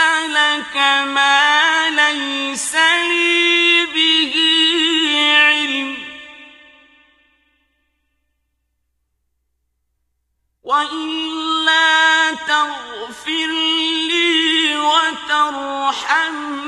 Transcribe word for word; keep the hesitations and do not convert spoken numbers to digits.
أسألك ما ليس لي به علم، وإلا تغفر لي وترحمني